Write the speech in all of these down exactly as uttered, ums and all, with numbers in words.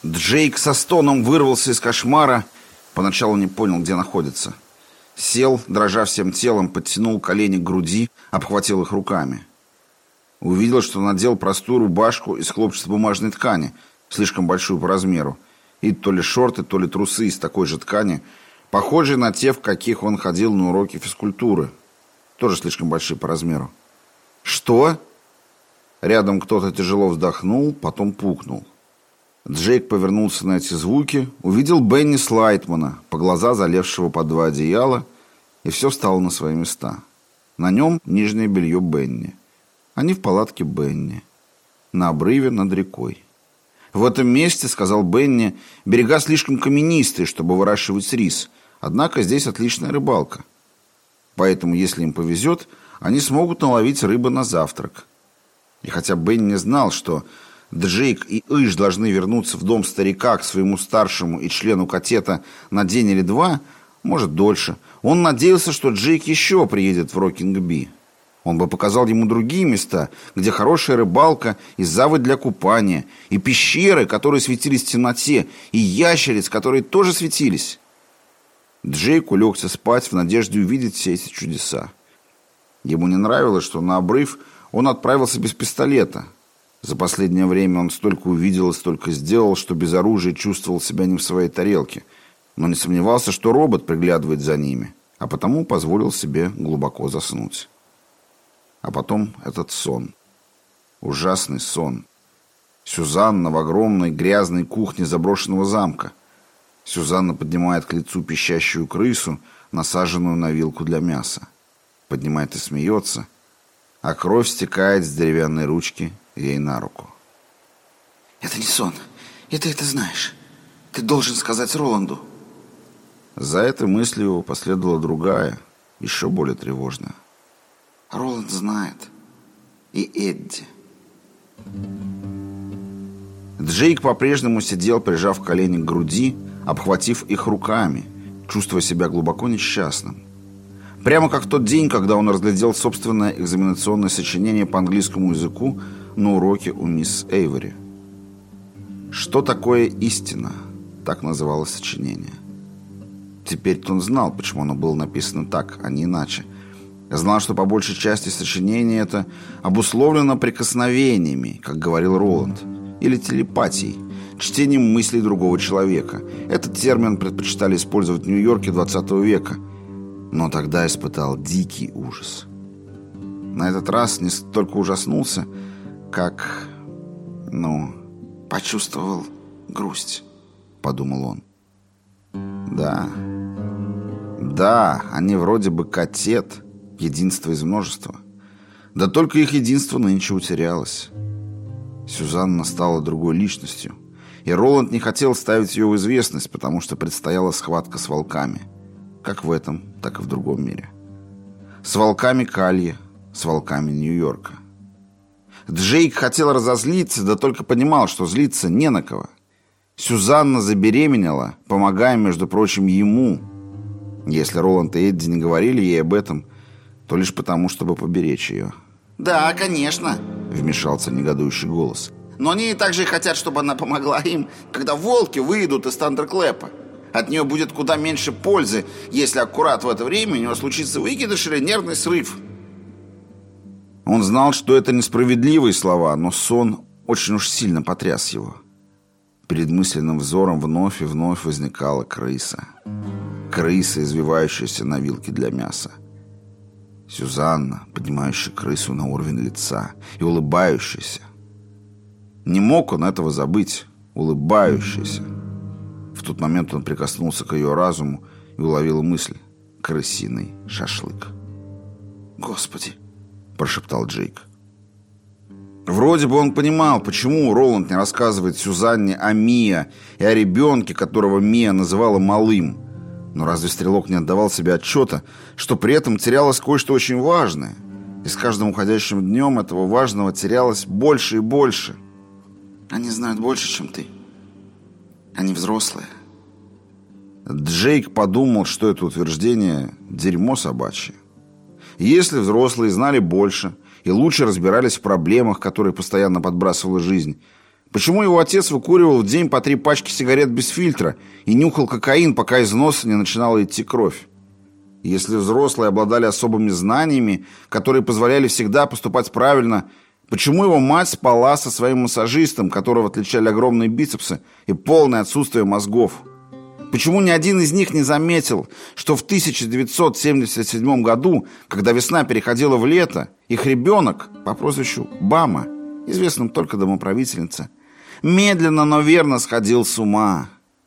Джейк со стоном вырвался из кошмара. Поначалу не понял, где находится. Сел, дрожа всем телом, подтянул колени к груди, обхватил их руками. Увидел, что надел простую рубашку из хлопчатобумажной ткани, слишком большую по размеру, и то ли шорты, то ли трусы из такой же ткани, похожие на те, в каких он ходил на уроки физкультуры, тоже слишком большие по размеру. «Что?» Рядом кто-то тяжело вздохнул, потом пукнул. Джейк повернулся на эти звуки, увидел Бенни Слайтмана, по глаза залезшего под два одеяла, и все встало на свои места. На нем нижнее белье Бенни. Они в палатке Бенни. На обрыве над рекой. «В этом месте, — сказал Бенни, — берега слишком каменистые, чтобы выращивать рис, однако здесь отличная рыбалка. Поэтому, если им повезет, они смогут наловить рыбы на завтрак». И хотя Бенни знал, что Джейк и Иш должны вернуться в дом старика к своему старшему и члену катета на день или два, может дольше, он надеялся, что Джейк еще приедет в Рокинг-Би. Он бы показал ему другие места, где хорошая рыбалка и заводь для купания, и пещеры, которые светились в темноте, и ящериц, которые тоже светились. Джейк улегся спать в надежде увидеть все эти чудеса. Ему не нравилось, что на обрыв он отправился без пистолета. За последнее время он столько увидел и столько сделал, что без оружия чувствовал себя не в своей тарелке, но не сомневался, что робот приглядывает за ними, а потому позволил себе глубоко заснуть. А потом этот сон. Ужасный сон. Сюзанна в огромной грязной кухне заброшенного замка. Сюзанна поднимает к лицу пищащую крысу, насаженную на вилку для мяса. Поднимает и смеется, а кровь стекает с деревянной ручки ей на руку. «Это не сон, и ты это знаешь. Ты должен сказать Роланду». За этой мыслью последовала другая, еще более тревожная. Роланд знает. И Эдди. Джейк по-прежнему сидел, прижав колени к груди, обхватив их руками, чувствуя себя глубоко несчастным. Прямо как в тот день, когда он разглядел собственное экзаменационное сочинение по английскому языку на уроке у мисс Эйвори. «Что такое истина?» — так называлось сочинение. Теперь-то он знал, почему оно было написано так, а не иначе. Знал, что по большей части сочинение это обусловлено прикосновениями, как говорил Роланд, или телепатией, чтением мыслей другого человека. Этот термин предпочитали использовать в Нью-Йорке двадцатого века, но тогда испытал дикий ужас. На этот раз не столько ужаснулся, как, ну, почувствовал грусть, подумал он. Да, да, они вроде бы катет, единство из множества. Да только их единство нынче утерялось. Сюзанна стала другой личностью, и Роланд не хотел ставить ее в известность, потому что предстояла схватка с волками, как в этом, так и в другом мире. С волками Калья, с волками Нью-Йорка. Джейк хотел разозлиться, да только понимал, что злиться не на кого. Сюзанна забеременела, помогая, между прочим, ему. Если Роланд и Эдди не говорили ей об этом, то лишь потому, чтобы поберечь ее. «Да, конечно», — вмешался негодующий голос. «Но они также хотят, чтобы она помогла им, когда волки выйдут из Тандерклэпа. От нее будет куда меньше пользы, если аккурат в это время у нее случится выкидыш или нервный срыв». Он знал, что это несправедливые слова, но сон очень уж сильно потряс его. Перед мысленным взором вновь и вновь возникала крыса. Крыса, извивающаяся на вилке для мяса. Сюзанна, поднимающая крысу на уровень лица и улыбающаяся. Не мог он этого забыть, улыбающаяся. В тот момент он прикоснулся к ее разуму и уловил мысль: крысиный шашлык. «Господи!» – прошептал Джейк. Вроде бы он понимал, почему Роланд не рассказывает Сюзанне о Мия и о ребенке, которого Мия называла малым. Но разве Стрелок не отдавал себе отчета, что при этом терялось кое-что очень важное? И с каждым уходящим днем этого важного терялось больше и больше. «Они знают больше, чем ты. Они взрослые». Джейк подумал, что это утверждение – дерьмо собачье. Если взрослые знали больше и лучше разбирались в проблемах, которые постоянно подбрасывала жизнь, Почему его отец выкуривал в день по три пачки сигарет без фильтра и нюхал кокаин, пока из носа не начинала идти кровь? Если взрослые обладали особыми знаниями, которые позволяли всегда поступать правильно, почему его мать спала со своим массажистом, которого отличали огромные бицепсы и полное отсутствие мозгов? Почему ни один из них не заметил, что в тысяча девятьсот семьдесят седьмом году, когда весна переходила в лето, их ребенок по прозвищу Бама, известным только домоправительнице, медленно, но верно сходил с ума?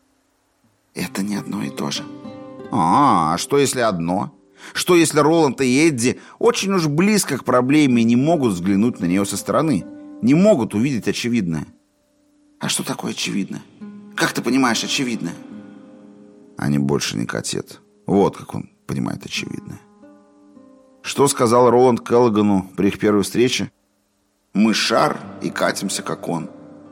Это не одно и то же. А, а что если одно? Что если Роланд и Эдди очень уж близко к проблеме и не могут взглянуть на нее со стороны? Не могут увидеть очевидное? А что такое очевидное? Как ты понимаешь очевидное? Они больше не котет. Вот как он понимает очевидное. Что сказал Роланд Келлогану при их первой встрече? Мы шар и катимся, как он.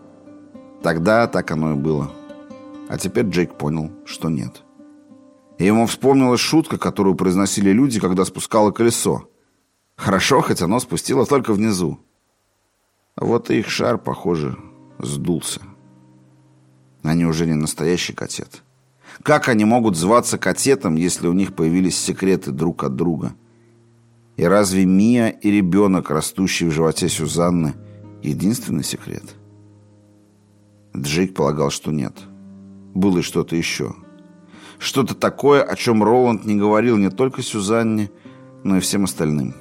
Тогда так оно и было. А теперь Джейк понял, что нет. И ему вспомнилась шутка, которую произносили люди, когда спускало колесо. Хорошо, хоть оно спустило только внизу. А вот и их шар, похоже, сдулся. Они уже не настоящий котет. Как они могут зваться котетом, если у них появились секреты друг от друга? И разве Мия и ребенок, растущий в животе Сюзанны, единственный секрет? Джейк полагал, что нет. Было и что-то еще. Что-то такое, о чем Роланд не говорил не только Сюзанне, но и всем остальным.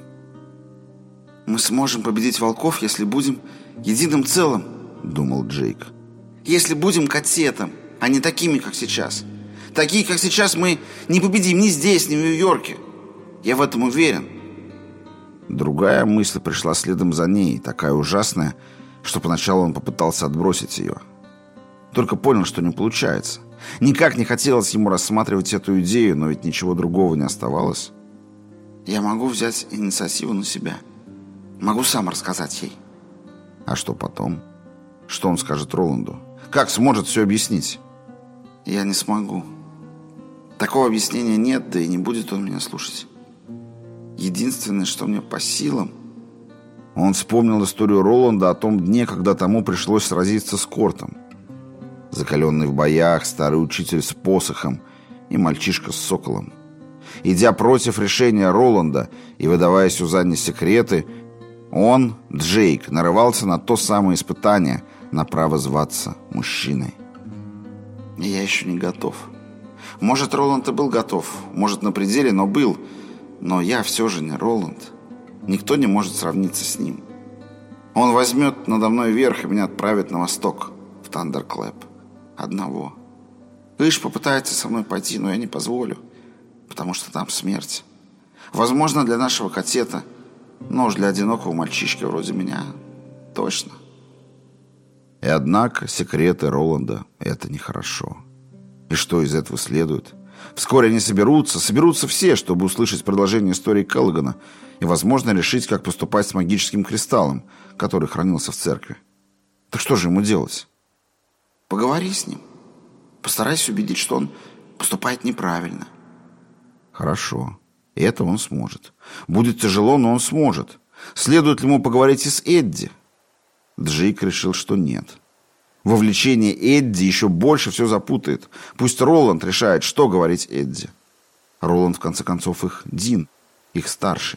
«Мы сможем победить волков, если будем единым целым», — думал Джейк. «Если будем котетом, а не такими, как сейчас. Такие, как сейчас, мы не победим ни здесь, ни в Нью-Йорке. Я в этом уверен». Другая мысль пришла следом за ней, такая ужасная, что поначалу он попытался отбросить ее. Только понял, что не получается. Никак не хотелось ему рассматривать эту идею, но ведь ничего другого не оставалось. «Я могу взять инициативу на себя. Могу сам рассказать ей». А что потом? Что он скажет Роланду? Как сможет все объяснить? «Я не смогу. Такого объяснения нет, да и не будет он меня слушать. Единственное, что мне по силам...» Он вспомнил историю Роланда о том дне, когда тому пришлось сразиться с Кортом. Закаленный в боях старый учитель с посохом и мальчишка с соколом. Идя против решения Роланда и выдавая Сюзанне секреты, он, Джейк, нарывался на то самое испытание, на право зваться мужчиной. И я еще не готов. Может, Роланд и был готов, может, на пределе, но был. Но я все же не Роланд. Никто не может сравниться с ним. Он возьмет надо мной верх и меня отправит на восток, в Тандерклэп. Одного. Иш попытается со мной пойти, но я не позволю, потому что там смерть. Возможно, для нашего котета, но уж для одинокого мальчишки вроде меня точно. И однако секреты Роланда — это нехорошо. И что из этого следует? Вскоре они соберутся, соберутся все, чтобы услышать продолжение истории Келлогана и, возможно, решить, как поступать с магическим кристаллом, который хранился в церкви. Так что же ему делать? Поговори с ним. Постарайся убедить, что он поступает неправильно. Хорошо. И это он сможет. Будет тяжело, но он сможет. Следует ли ему поговорить и с Эдди? Джейк решил, что нет. Вовлечение Эдди еще больше все запутает. Пусть Роланд решает, что говорить Эдди. Роланд, в конце концов, их Дин, их старший.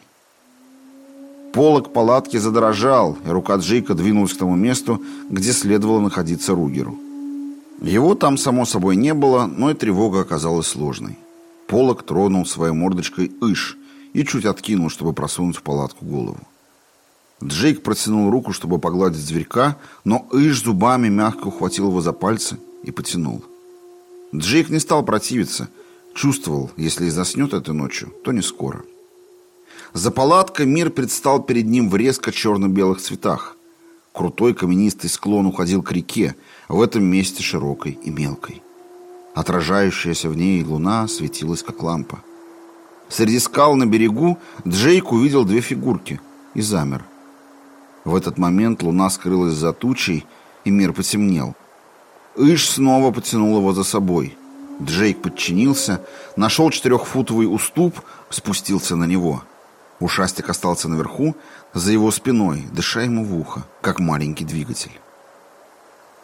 Полог палатки задрожал, и рука Джейка двинулась к тому месту, где следовало находиться Ругеру. Его там, само собой, не было, но и тревога оказалась сложной. Полог тронул своей мордочкой Иш и чуть откинул, чтобы просунуть в палатку голову. Джейк протянул руку, чтобы погладить зверька, но Иш зубами мягко ухватил его за пальцы и потянул. Джейк не стал противиться. Чувствовал, если и заснет этой ночью, то не скоро. За палаткой мир предстал перед ним в резко черно-белых цветах. Крутой каменистый склон уходил к реке, в этом месте широкой и мелкой. Отражающаяся в ней луна светилась, как лампа. Среди скал на берегу Джейк увидел две фигурки и замер. В этот момент луна скрылась за тучей, и мир потемнел. Иш снова потянул его за собой. Джейк подчинился, нашел четырехфутовый уступ, спустился на него. Ушастик остался наверху, за его спиной, дыша ему в ухо, как маленький двигатель.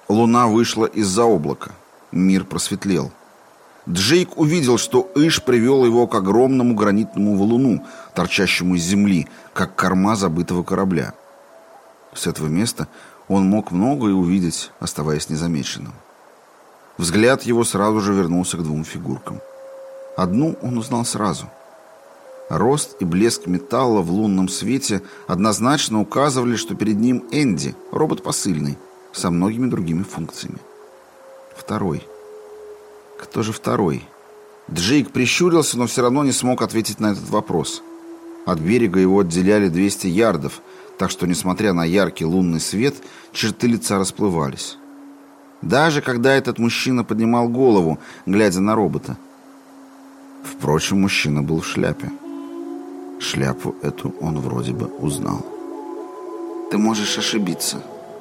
Луна вышла из-за облака. Мир просветлел. Джейк увидел, что Иш привел его к огромному гранитному валуну, торчащему из земли, как корма забытого корабля. С этого места он мог многое увидеть, оставаясь незамеченным. Взгляд его сразу же вернулся к двум фигуркам. Одну он узнал сразу. Рост и блеск металла в лунном свете однозначно указывали, что перед ним Энди, робот посыльный, со многими другими функциями. Второй. Кто же второй? Джейк прищурился, но все равно не смог ответить на этот вопрос. От берега его отделяли двести ярдов, так что, несмотря на яркий лунный свет, черты лица расплывались. Даже когда этот мужчина поднимал голову, глядя на робота. Впрочем, мужчина был в шляпе. Шляпу эту он вроде бы узнал. «Ты можешь ошибиться».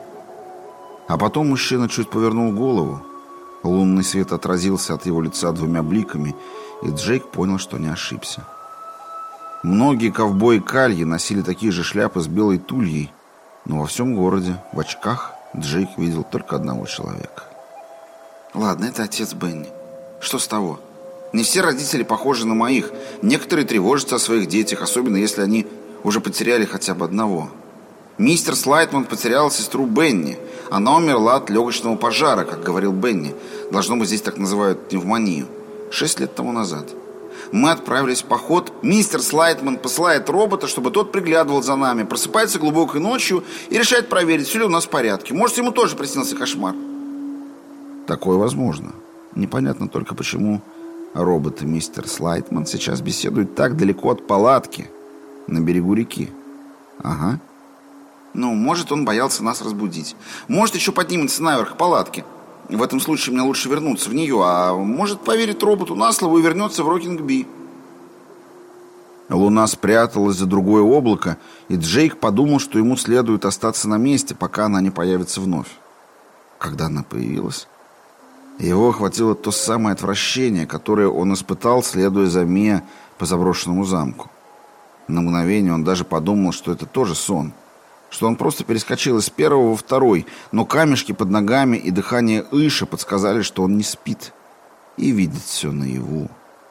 А потом мужчина чуть повернул голову. Лунный свет отразился от его лица двумя бликами, и Джейк понял, что не ошибся. Многие ковбои-кальи носили такие же шляпы с белой тульей, но во всем городе, в очках, Джейк видел только одного человека. «Ладно, это отец Бенни. Что с того? Не все родители похожи на моих. Некоторые тревожатся о своих детях, особенно если они уже потеряли хотя бы одного. Мистер Слайтман потерял сестру Бенни. Она умерла от легочного пожара, как говорил Бенни. Должно быть, здесь так называют пневмонию. Шесть лет тому назад. Мы отправились в поход. Мистер Слайтман посылает робота, чтобы тот приглядывал за нами, просыпается глубокой ночью и решает проверить, все ли у нас в порядке. Может, ему тоже приснился кошмар. Такое возможно. Непонятно только, почему робот и мистер Слайтман сейчас беседуют так далеко от палатки, на берегу реки. Ага. Ну, может, он боялся нас разбудить. Может, еще поднимется наверх палатки. В этом случае мне лучше вернуться в нее. А может, поверить роботу на слово и вернется в Рокинг-Би. Луна спряталась за другое облако, и Джейк подумал, что ему следует остаться на месте, пока она не появится вновь. Когда она появилась, его охватило то самое отвращение, которое он испытал, следуя за Миа по заброшенному замку. На мгновение он даже подумал, что это тоже сон, что он просто перескочил из первого во второй, но камешки под ногами и дыхание Иша подсказали, что он не спит и видит все наяву.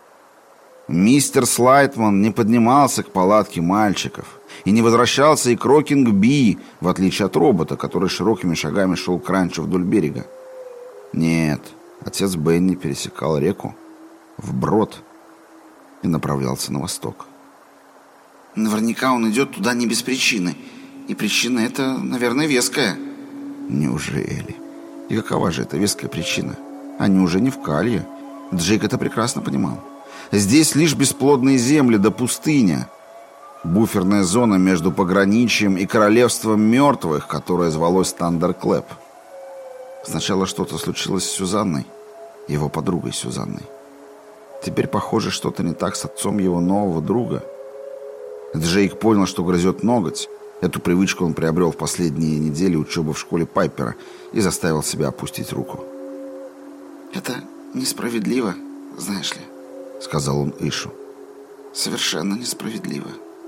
Мистер Слайтман не поднимался к палатке мальчиков и не возвращался и к Рокинг-Би, в отличие от робота, который широкими шагами шел к ранчо вдоль берега. Нет, отец Бенни пересекал реку вброд и направлялся на восток. Наверняка он идет туда не без причины. И причина эта, наверное, веская. Неужели? И какова же эта веская причина? Они уже не в Калье. Джейк это прекрасно понимал. Здесь лишь бесплодные земли да пустыня. Буферная зона между пограничьем и королевством мертвых, которое звалось Тандерклэп. Сначала что-то случилось с Сюзанной, его подругой Сюзанной. Теперь, похоже, что-то не так с отцом его нового друга. Джейк понял, что грызет ноготь. Эту привычку он приобрел в последние недели учебы в школе Пайпера и заставил себя опустить руку. «Это несправедливо, знаешь ли», — сказал он Ишу. «Совершенно несправедливо».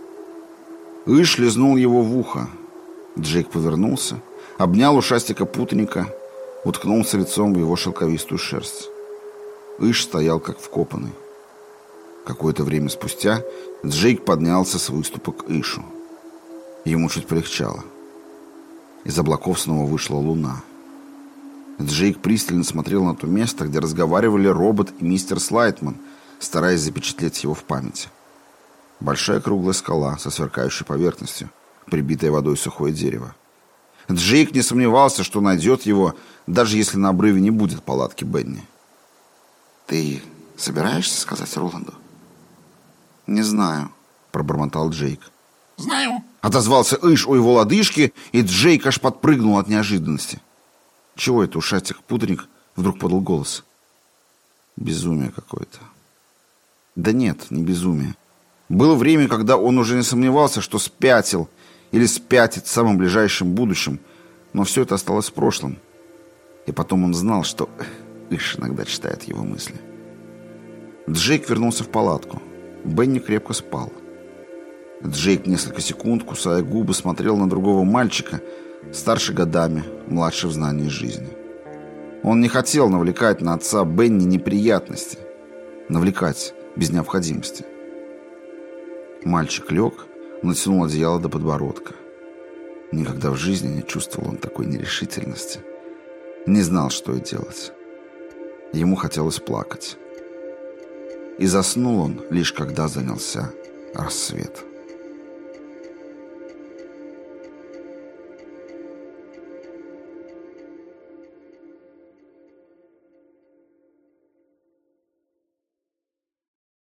Иш лизнул его в ухо. Джейк повернулся, обнял ушастика путаника, уткнулся лицом в его шелковистую шерсть. Иш стоял как вкопанный. Какое-то время спустя Джейк поднялся с выступа к Ишу. Ему чуть полегчало. Из облаков снова вышла луна. Джейк пристально смотрел на то место, где разговаривали робот и мистер Слайтман, стараясь запечатлеть его в памяти. Большая круглая скала со сверкающей поверхностью, прибитая водой сухое дерево. Джейк не сомневался, что найдет его, даже если на обрыве не будет палатки Бенни. «Ты собираешься сказать Роланду?» «Не знаю», — пробормотал Джейк. «Знаю», — отозвался Иш у его лодыжки, и Джейк аж подпрыгнул от неожиданности. «Чего это ушастик-путаник?» — вдруг подал голос. «Безумие какое-то». Да нет, не безумие. Было время, когда он уже не сомневался, что спятил или спятит в самом ближайшем будущем, но все это осталось в прошлом. И потом он знал, что Иш иногда читает его мысли. Джейк вернулся в палатку. Бенни крепко спал. Джейк несколько секунд, кусая губы, смотрел на другого мальчика, старше годами, младше в знании жизни. Он не хотел навлекать на отца Бенни неприятности. Навлекать без необходимости. Мальчик лег, натянул одеяло до подбородка. Никогда в жизни не чувствовал он такой нерешительности. Не знал, что и делать. Ему хотелось плакать. И заснул он, лишь когда занялся рассвет.